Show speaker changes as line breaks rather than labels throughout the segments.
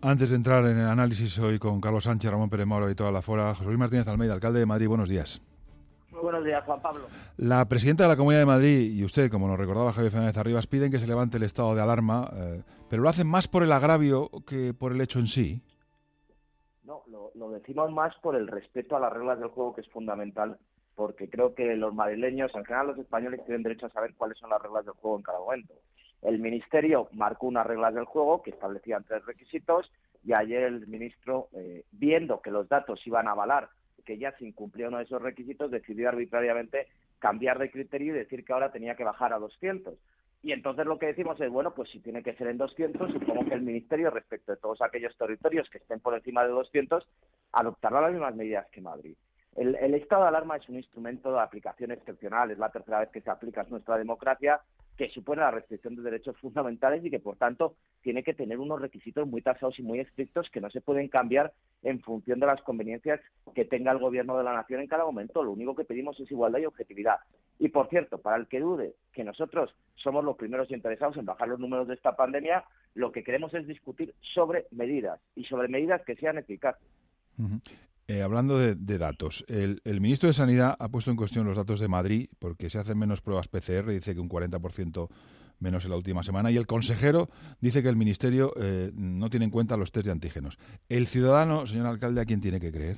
Antes de entrar en el análisis hoy con Carlos Sánchez, Ramón Pérez Moro y toda la fora, José Luis Martínez Almeida, alcalde de Madrid, buenos días.
Muy buenos días, Juan Pablo.
La presidenta de la Comunidad de Madrid y usted, como nos recordaba Javier Fernández Arribas, piden que se levante el estado de alarma, pero lo hacen más por el agravio que por el hecho en sí.
No, lo decimos más por el respeto a las reglas del juego, que es fundamental, porque creo que los madrileños, en general los españoles, tienen derecho a saber cuáles son las reglas del juego en cada momento. El Ministerio marcó unas reglas del juego que establecían 3 requisitos y ayer el ministro, viendo que los datos iban a avalar que ya se incumplía uno de esos requisitos, decidió arbitrariamente cambiar de criterio y decir que ahora tenía que bajar a 200. Y entonces lo que decimos es, bueno, pues si tiene que ser en 200, supongo que el Ministerio, respecto de todos aquellos territorios que estén por encima de 200, adoptará las mismas medidas que Madrid. El estado de alarma es un instrumento de aplicación excepcional, es la tercera vez que se aplica en nuestra democracia, que supone la restricción de derechos fundamentales y que, por tanto, tiene que tener unos requisitos muy tasados y muy estrictos que no se pueden cambiar en función de las conveniencias que tenga el Gobierno de la Nación en cada momento. Lo único que pedimos es igualdad y objetividad. Y, por cierto, para el que dude que nosotros somos los primeros interesados en bajar los números de esta pandemia, lo que queremos es discutir sobre medidas y sobre medidas que sean eficaces.
Uh-huh. Hablando de datos, el ministro de Sanidad ha puesto en cuestión los datos de Madrid porque se hacen menos pruebas PCR, dice que un 40% menos en la última semana, y el consejero dice que el ministerio no tiene en cuenta los test de antígenos. El ciudadano, señor alcalde, ¿a quién tiene que creer?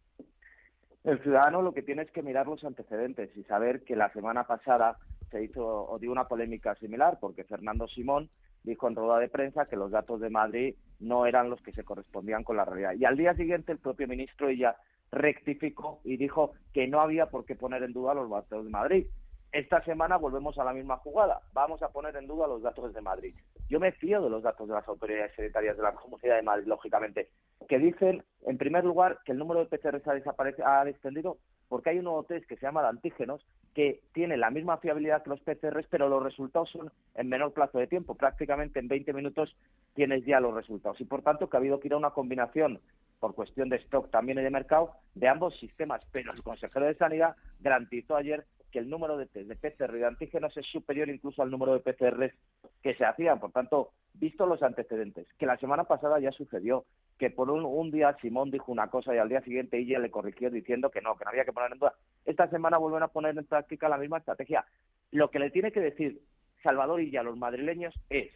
El ciudadano lo que tiene es que mirar los antecedentes y saber que la semana pasada se hizo o dio una polémica similar porque Fernando Simón dijo en rueda de prensa que los datos de Madrid no eran los que se correspondían con la realidad. Y al día siguiente el propio ministro ya rectificó y dijo que no había por qué poner en duda los datos de Madrid. Esta semana volvemos a la misma jugada. Vamos a poner en duda los datos de Madrid. Yo me fío de los datos de las autoridades sanitarias de la Comunidad de Madrid, lógicamente, que dicen, en primer lugar, que el número de PCR ha descendido porque hay un nuevo test que se llama de antígenos que tiene la misma fiabilidad que los PCRs, pero los resultados son en menor plazo de tiempo. Prácticamente en 20 minutos tienes ya los resultados. Y, por tanto, que ha habido que ir a una combinación, por cuestión de stock también y de mercado, de ambos sistemas. Pero el consejero de Sanidad garantizó ayer que el número de test de PCR y de antígenos es superior incluso al número de PCRs que se hacían. Por tanto, visto los antecedentes, que la semana pasada ya sucedió, que por un día Simón dijo una cosa y al día siguiente ella le corrigió diciendo que no había que poner en duda. Esta semana vuelven a poner en práctica la misma estrategia. Lo que le tiene que decir Salvador Illa a los madrileños es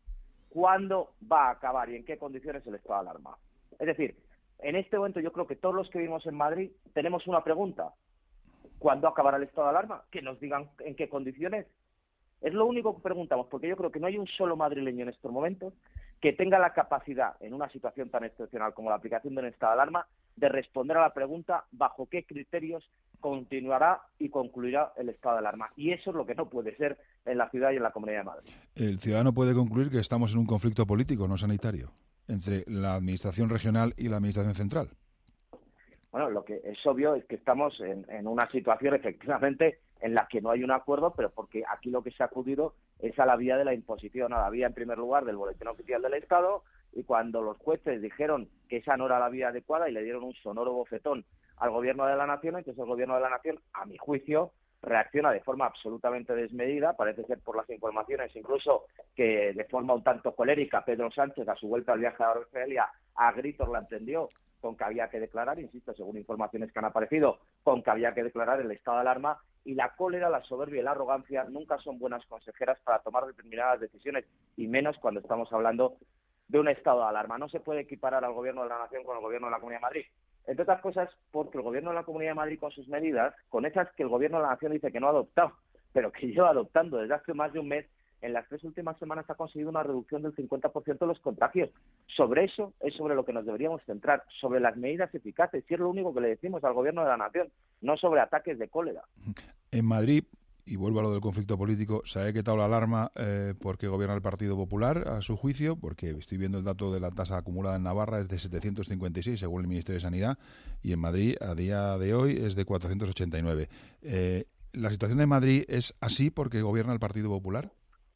cuándo va a acabar y en qué condiciones el estado de alarma. Es decir, en este momento yo creo que todos los que vivimos en Madrid tenemos una pregunta. ¿Cuándo acabará el estado de alarma? Que nos digan en qué condiciones. Es lo único que preguntamos, porque yo creo que no hay un solo madrileño en estos momentos que tenga la capacidad, en una situación tan excepcional como la aplicación de un estado de alarma, de responder a la pregunta bajo qué criterios continuará y concluirá el estado de alarma. Y eso es lo que no puede ser en la ciudad y en la Comunidad de Madrid.
El ciudadano puede concluir que estamos en un conflicto político, no sanitario, entre la administración regional y la administración central.
Bueno, lo que es obvio es que estamos en una situación efectivamente en la que no hay un acuerdo, pero porque aquí lo que se ha acudido es a la vía de la imposición, a la vía en primer lugar del Boletín Oficial del Estado, y cuando los jueces dijeron que esa no era la vía adecuada y le dieron un sonoro bofetón al Gobierno de la Nación, entonces el Gobierno de la Nación, a mi juicio, reacciona de forma absolutamente desmedida, parece ser por las informaciones incluso que de forma un tanto colérica Pedro Sánchez a su vuelta al viaje a Argelia a gritos la entendió con que había que declarar, insisto, según informaciones que han aparecido, con que había que declarar el estado de alarma, y la cólera, la soberbia y la arrogancia nunca son buenas consejeras para tomar determinadas decisiones, y menos cuando estamos hablando de un estado de alarma. No se puede equiparar al Gobierno de la Nación con el Gobierno de la Comunidad de Madrid. Entre otras cosas, porque el Gobierno de la Comunidad de Madrid, con sus medidas, con esas que el Gobierno de la Nación dice que no ha adoptado, pero que lleva adoptando desde hace más de un mes, en las 3 últimas semanas ha conseguido una reducción del 50% de los contagios. Sobre eso es sobre lo que nos deberíamos centrar, sobre las medidas eficaces, y es lo único que le decimos al Gobierno de la Nación, no sobre ataques de cólera.
En Madrid, y vuelvo a lo del conflicto político, se ha decretado la alarma porque gobierna el Partido Popular, a su juicio, porque estoy viendo el dato de la tasa acumulada en Navarra, es de 756, según el Ministerio de Sanidad, y en Madrid, a día de hoy, es de 489. ¿La situación de Madrid es así porque gobierna el Partido Popular?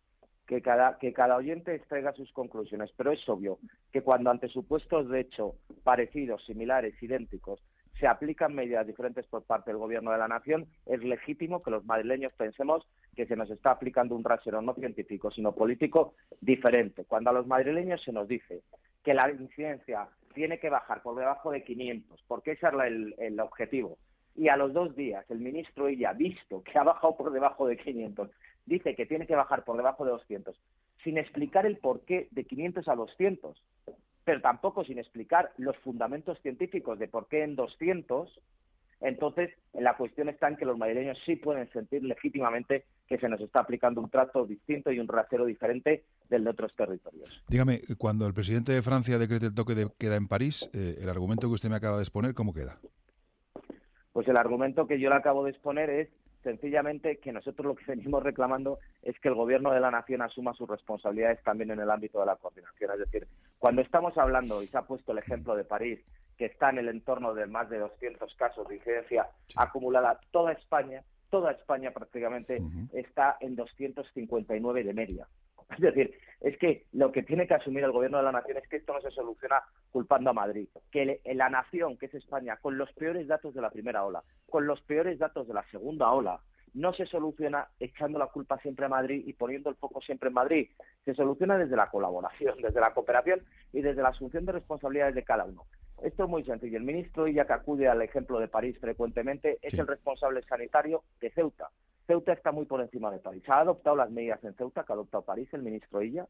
Que cada oyente extraiga sus conclusiones, pero es obvio que cuando ante supuestos de hecho parecidos, similares, idénticos, se aplican medidas diferentes por parte del Gobierno de la Nación, es legítimo que los madrileños pensemos que se nos está aplicando un rasero no científico, sino político diferente. Cuando a los madrileños se nos dice que la incidencia tiene que bajar por debajo de 500, porque ese era el objetivo. Y a los 2 días el ministro Illa, visto que ha bajado por debajo de 500, dice que tiene que bajar por debajo de 200, sin explicar el porqué de 500 a 200, pero tampoco sin explicar los fundamentos científicos de por qué en 200. Entonces, la cuestión está en que los madrileños sí pueden sentir legítimamente que se nos está aplicando un trato distinto y un rasero diferente del de otros territorios.
Dígame, cuando el presidente de Francia decrete el toque de queda en París, el argumento que usted me acaba de exponer, ¿cómo queda?
Pues el argumento que yo le acabo de exponer es sencillamente que nosotros lo que venimos reclamando es que el Gobierno de la Nación asuma sus responsabilidades también en el ámbito de la coordinación. Es decir, cuando estamos hablando, y se ha puesto el ejemplo de París, que está en el entorno de más de 200 casos de incidencia acumulada, toda España prácticamente está en 259 de media. Es decir, es que lo que tiene que asumir el Gobierno de la Nación es que esto no se soluciona culpando a Madrid, que la nación, que es España, con los peores datos de la primera ola, con los peores datos de la segunda ola, no se soluciona echando la culpa siempre a Madrid y poniendo el foco siempre en Madrid. Se soluciona desde la colaboración, desde la cooperación y desde la asunción de responsabilidades de cada uno. Esto es muy sencillo. El ministro Illa, que acude al ejemplo de París frecuentemente, es el responsable sanitario de Ceuta. Ceuta está muy por encima de París. ¿Ha adoptado las medidas en Ceuta que ha adoptado París el ministro Illa?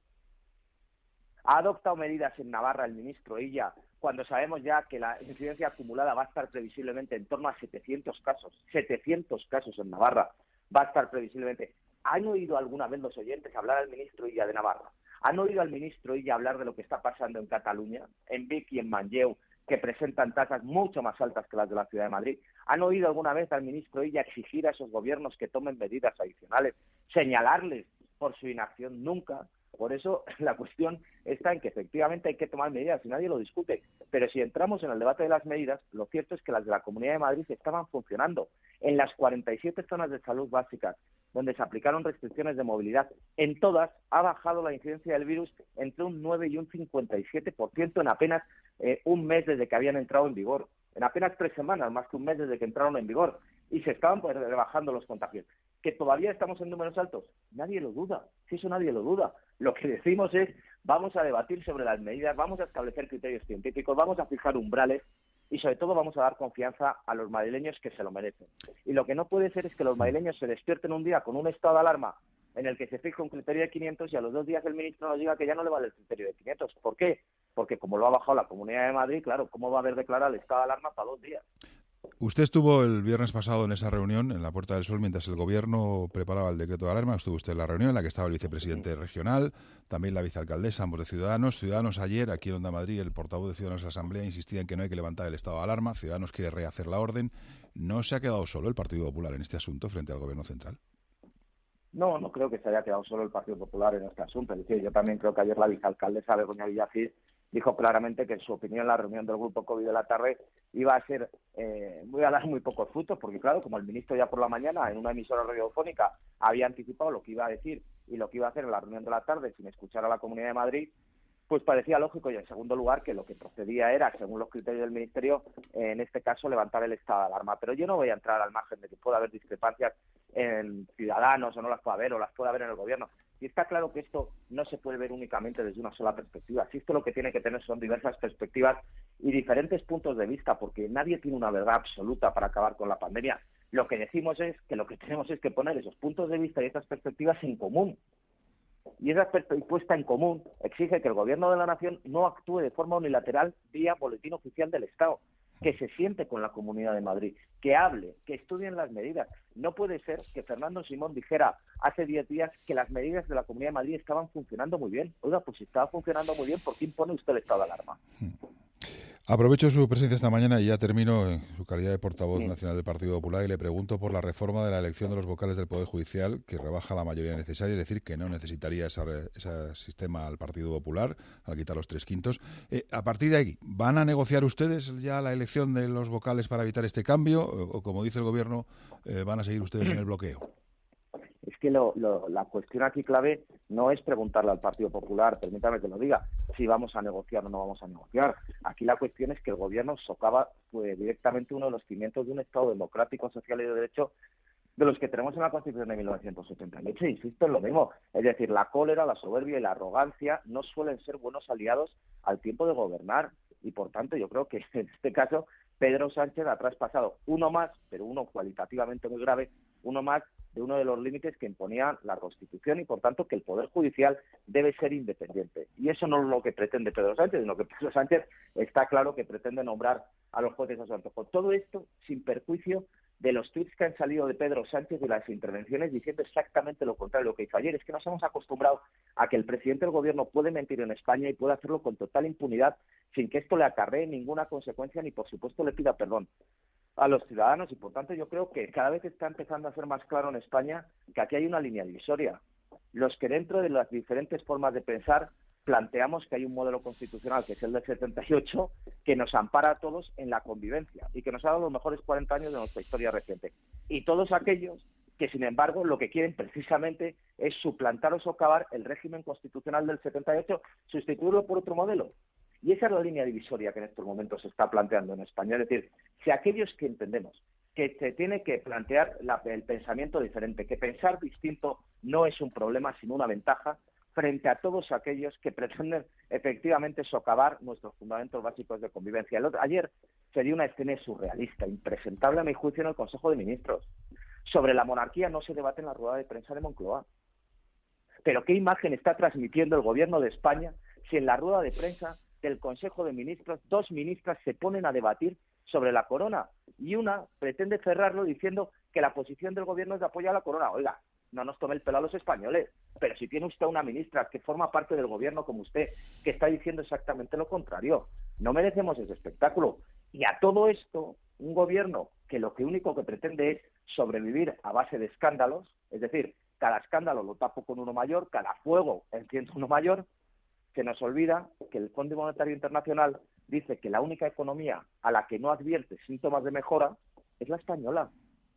¿Ha adoptado medidas en Navarra el ministro Illa cuando sabemos ya que la incidencia acumulada va a estar previsiblemente en torno a 700 casos? 700 casos en Navarra va a estar previsiblemente. ¿Han oído alguna vez los oyentes hablar al ministro Illa de Navarra? ¿Han oído al ministro Illa hablar de lo que está pasando en Cataluña, en Vic y en Manlleu, que presentan tasas mucho más altas que las de la Ciudad de Madrid? ¿Han oído alguna vez al ministro Illa exigir a esos gobiernos que tomen medidas adicionales, señalarles por su inacción? Nunca. Por eso la cuestión está en que efectivamente hay que tomar medidas y nadie lo discute. Pero si entramos en el debate de las medidas, lo cierto es que las de la Comunidad de Madrid estaban funcionando. En las 47 zonas de salud básicas donde se aplicaron restricciones de movilidad, en todas ha bajado la incidencia del virus entre un 9 y un 57% en apenas un mes desde que habían entrado en vigor. En apenas 3 semanas, más que un mes desde que entraron en vigor. Y se estaban rebajando los contagios. ¿Que todavía estamos en números altos? Nadie lo duda. Si eso nadie lo duda. Lo que decimos es, vamos a debatir sobre las medidas, vamos a establecer criterios científicos, vamos a fijar umbrales y sobre todo vamos a dar confianza a los madrileños que se lo merecen. Y lo que no puede ser es que los madrileños se despierten un día con un estado de alarma en el que se fija un criterio de 500 y a los 2 días el ministro nos diga que ya no le vale el criterio de 500. ¿Por qué? Porque como lo ha bajado la Comunidad de Madrid, claro, ¿cómo va a haber declarado el estado de alarma para 2 días?
Usted estuvo el viernes pasado en esa reunión en la Puerta del Sol mientras el Gobierno preparaba el decreto de alarma. Estuvo usted en la reunión en la que estaba el vicepresidente regional, también la vicealcaldesa, ambos de Ciudadanos. Ciudadanos ayer, aquí en Onda Madrid, el portavoz de Ciudadanos de la Asamblea insistía en que no hay que levantar el estado de alarma. Ciudadanos quiere rehacer la orden. ¿No se ha quedado solo el Partido Popular en este asunto frente al Gobierno central?
No, no creo que se haya quedado solo el Partido Popular en este asunto. Es decir, yo también creo que ayer la vicealcaldesa Begoña Villacís dijo claramente que en su opinión la reunión del grupo COVID de la tarde iba a ser a dar muy pocos frutos, porque claro, como el ministro ya por la mañana en una emisora radiofónica había anticipado lo que iba a decir y lo que iba a hacer en la reunión de la tarde sin escuchar a la Comunidad de Madrid, pues parecía lógico. Y en segundo lugar que lo que procedía era, según los criterios del Ministerio, en este caso levantar el estado de alarma. Pero yo no voy a entrar al margen de que pueda haber discrepancias en Ciudadanos o no las pueda haber o las pueda haber en el Gobierno. Y está claro que esto no se puede ver únicamente desde una sola perspectiva. Si esto lo que tiene que tener son diversas perspectivas y diferentes puntos de vista, porque nadie tiene una verdad absoluta para acabar con la pandemia. Lo que decimos es que lo que tenemos es que poner esos puntos de vista y esas perspectivas en común. Y esa puesta en común exige que el Gobierno de la Nación no actúe de forma unilateral vía boletín oficial del Estado, que se siente con la Comunidad de Madrid, que hable, que estudien las medidas. No puede ser que Fernando Simón dijera hace 10 días que las medidas de la Comunidad de Madrid estaban funcionando muy bien. Oiga, pues si estaba funcionando muy bien, ¿por qué impone usted el estado de alarma?
Aprovecho su presencia esta mañana y ya termino en su calidad de portavoz nacional del Partido Popular y le pregunto por la reforma de la elección de los vocales del Poder Judicial, que rebaja la mayoría necesaria, es decir, que no necesitaría ese sistema al Partido Popular, al quitar los 3/5. A partir de ahí, ¿van a negociar ustedes ya la elección de los vocales para evitar este cambio o como dice el Gobierno, van a seguir ustedes en el bloqueo?
Es que la cuestión aquí clave no es preguntarle al Partido Popular, permítame que lo diga, si vamos a negociar o no vamos a negociar. Aquí la cuestión es que el Gobierno socava directamente uno de los cimientos de un Estado democrático, social y de derecho de los que tenemos en la Constitución de 1978. Insisto en lo mismo. Es decir, la cólera, la soberbia y la arrogancia no suelen ser buenos aliados al tiempo de gobernar. Y, por tanto, yo creo que en este caso Pedro Sánchez ha traspasado uno más, pero uno cualitativamente muy grave, uno más de uno de los límites que imponía la Constitución y, por tanto, que el Poder Judicial debe ser independiente. Y eso no es lo que pretende Pedro Sánchez, sino que Pedro Sánchez está claro que pretende nombrar a los jueces a su antojo. Todo esto sin perjuicio de los tuits que han salido de Pedro Sánchez y las intervenciones diciendo exactamente lo contrario de lo que hizo ayer. Es que nos hemos acostumbrado a que el presidente del gobierno puede mentir en España y puede hacerlo con total impunidad sin que esto le acarree ninguna consecuencia ni, por supuesto, le pida perdón a los ciudadanos. Y, por tanto, yo creo que cada vez está empezando a ser más claro en España que aquí hay una línea divisoria. Los que dentro de las diferentes formas de pensar planteamos que hay un modelo constitucional, que es el del 78, que nos ampara a todos en la convivencia y que nos ha dado los mejores 40 años de nuestra historia reciente. Y todos aquellos que, sin embargo, lo que quieren precisamente es suplantar o socavar el régimen constitucional del 78, sustituirlo por otro modelo. Y esa es la línea divisoria que en estos momentos se está planteando en España. Es decir, si aquellos que entendemos que se tiene que plantear el pensamiento diferente, que pensar distinto no es un problema, sino una ventaja, frente a todos aquellos que pretenden efectivamente socavar nuestros fundamentos básicos de convivencia. Ayer se dio una escena surrealista, impresentable a mi juicio en el Consejo de Ministros. Sobre la monarquía no se debate en la rueda de prensa de Moncloa. Pero ¿qué imagen está transmitiendo el Gobierno de España si en la rueda de prensa del Consejo de Ministros 2 ministras se ponen a debatir sobre la corona y una pretende cerrarlo diciendo que la posición del Gobierno es de apoyo a la corona? Oiga, no nos tome el pelo a los españoles, pero si tiene usted una ministra que forma parte del Gobierno como usted, que está diciendo exactamente lo contrario, no merecemos ese espectáculo. Y a todo esto, un Gobierno que lo único que pretende es sobrevivir a base de escándalos, es decir, cada escándalo lo tapo con uno mayor, cada fuego enciendo uno mayor, se nos olvida que el Fondo Monetario Internacional dice que la única economía a la que no advierte síntomas de mejora es la española.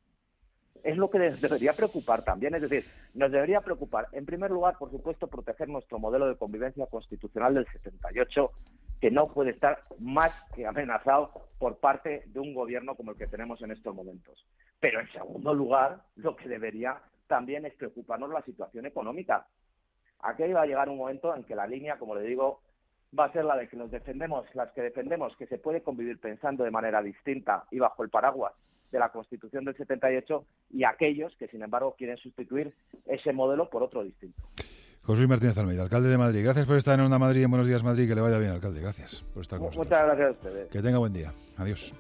Es lo que debería preocupar también, es decir, nos debería preocupar, en primer lugar, por supuesto, proteger nuestro modelo de convivencia constitucional del 78, que no puede estar más que amenazado por parte de un gobierno como el que tenemos en estos momentos. Pero, en segundo lugar, lo que debería también es preocuparnos la situación económica. Aquí va a llegar un momento en que la línea, como le digo, va a ser la de que las que defendemos que se puede convivir pensando de manera distinta y bajo el paraguas de la Constitución del 78 y aquellos que, sin embargo, quieren sustituir ese modelo por otro distinto.
José Luis Martínez Almeida, alcalde de Madrid. Gracias por estar en Onda Madrid, en Buenos Días Madrid. Que le vaya bien, alcalde. Gracias por estar con nosotros.
Muchas gracias a ustedes.
Que tenga buen día. Adiós.